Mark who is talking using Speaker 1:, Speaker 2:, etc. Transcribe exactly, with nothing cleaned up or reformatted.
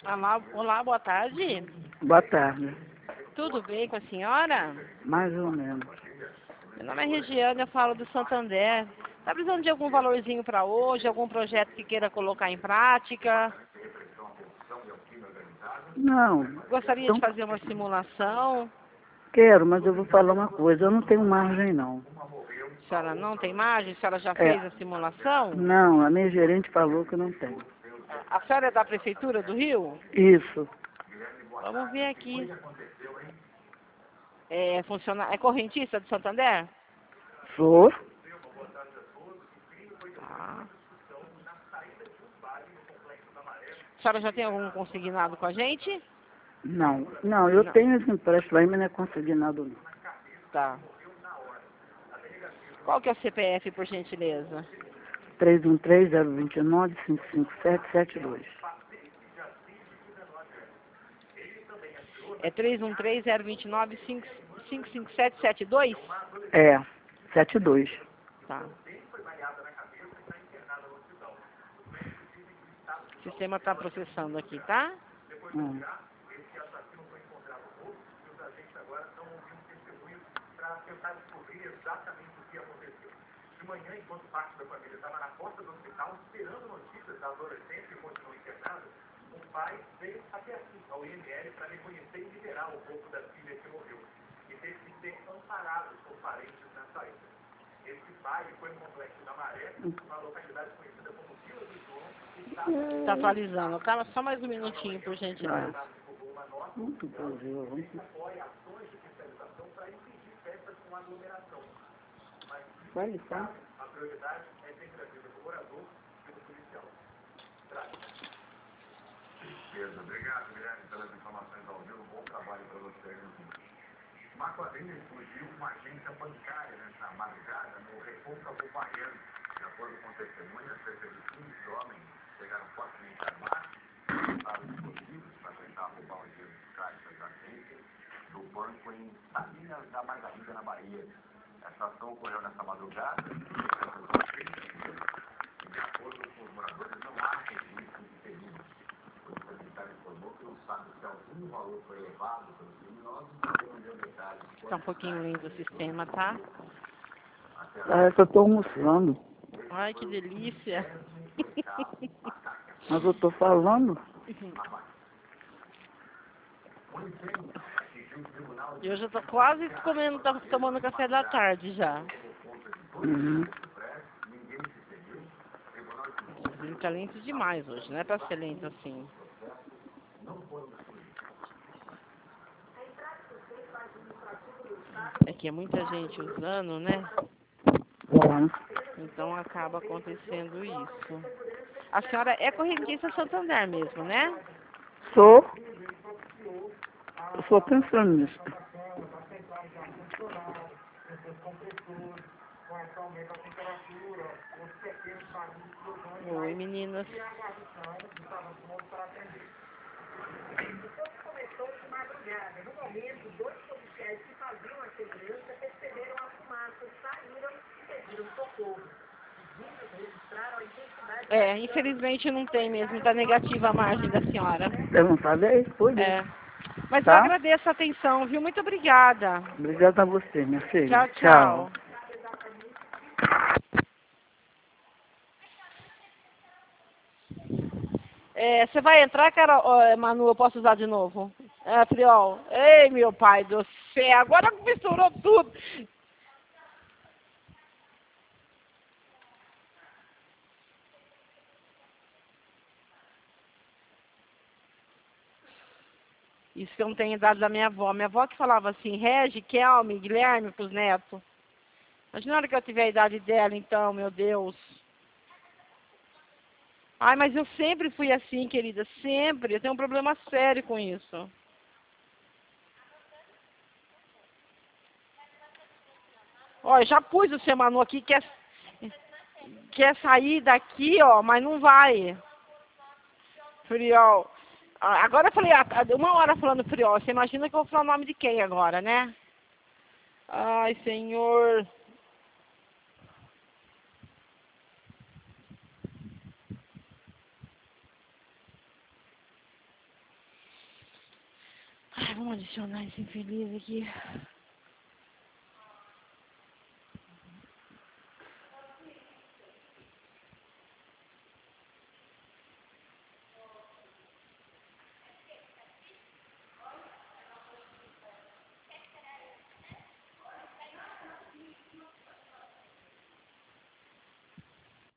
Speaker 1: Olá, olá, boa tarde.
Speaker 2: Boa tarde.
Speaker 1: Tudo bem com a senhora?
Speaker 2: Mais ou menos.
Speaker 1: Meu nome é Regiane, eu falo do Santander. Está precisando de algum valorzinho para hoje, algum projeto que queira colocar em prática?
Speaker 2: Não.
Speaker 1: Gostaria
Speaker 2: Então,
Speaker 1: de fazer uma simulação?
Speaker 2: quero, mas eu vou falar uma coisa. Eu não tenho margem, não.
Speaker 1: A senhora não tem margem? A senhora já
Speaker 2: É.
Speaker 1: fez a simulação?
Speaker 2: Não, a minha gerente falou que não tem.
Speaker 1: A senhora é da Prefeitura do Rio?
Speaker 2: Isso.
Speaker 1: Vamos ver aqui. É, funciona... é correntista do Santander?
Speaker 2: Sou?
Speaker 1: Tá. A senhora já tem algum consignado com a gente?
Speaker 2: Não. Não, eu
Speaker 1: Não.
Speaker 2: tenho esse empréstimo aí, mas não é consignado, não.
Speaker 1: Tá. Qual que é o C P F, por gentileza?
Speaker 2: três um três, zero dois nove, cinco cinco sete, sete dois.
Speaker 1: É três um três, zero dois nove, cinco cinco sete sete dois?
Speaker 2: É, sete dois.
Speaker 1: Tá. O sistema está processando aqui, tá?
Speaker 2: Hum.
Speaker 1: Está atualizando. Calma só mais um minutinho, por
Speaker 2: Vai.
Speaker 1: gentileza.
Speaker 2: Muito Brasil. Vai licença.
Speaker 3: Obrigado, Guilherme, pelas informações ao vivo. Bom trabalho para você. Uma quadrilha explodiu uma agência bancária nessa madrugada no Recôncavo Baiano. De acordo com testemunhas, cerca de quinze homens chegaram fortemente armados, usaram explosivos para tentar roubar o dinheiro dos caixas da agência do banco em Salinas da Margarida, na Bahia. Essa ação ocorreu nessa madrugada. De acordo com os moradores, não há registro de perigo. O polícia militar informou que não sabe se algum valor foi levado pelos criminosos, mas não deu detalhes.
Speaker 1: Está um pouquinho lento o sistema, tá?
Speaker 2: Parece que eu estou almoçando.
Speaker 1: Ai, que delícia.
Speaker 2: Mas eu estou falando.
Speaker 1: E hoje eu tô quase comendo, tá tomando café da tarde já.
Speaker 2: Uhum.
Speaker 1: Tá lento demais hoje, não é pra ser lento assim. É que é muita gente usando, né?
Speaker 2: Bom.
Speaker 1: Então acaba acontecendo isso. A senhora é correntista Santander mesmo, né?
Speaker 2: Sou. Eu sou pensionista.
Speaker 1: Oi, meninas. É, infelizmente não tem mesmo, tá negativa a margem da senhora.
Speaker 2: Eu não falei? Foi isso.
Speaker 1: É. Mas eu
Speaker 2: Tá?
Speaker 1: agradeço a atenção, viu? Muito obrigada.
Speaker 2: Obrigada a você, minha filha.
Speaker 1: Tchau, tchau. É, você vai entrar, cara, ó, Manu, eu posso usar de novo? É, Friol. Ei, meu pai do céu, agora misturou tudo. Isso que eu não tenho idade da minha avó. Minha avó que falava assim, Regi, Kelme, Guilherme pros netos. Imagina a hora que eu tiver a idade dela, então, meu Deus. Ai, mas eu sempre fui assim, querida, sempre. Eu tenho um problema sério com isso. Ó, já pus o seu Manu aqui, quer, quer sair daqui, ó, mas não vai. Friol. Ah, agora eu falei, ah, uma hora falando Friol. Você imagina que eu vou falar o nome de quem agora, né? Ai, senhor. Vamos adicionar esse infeliz aqui.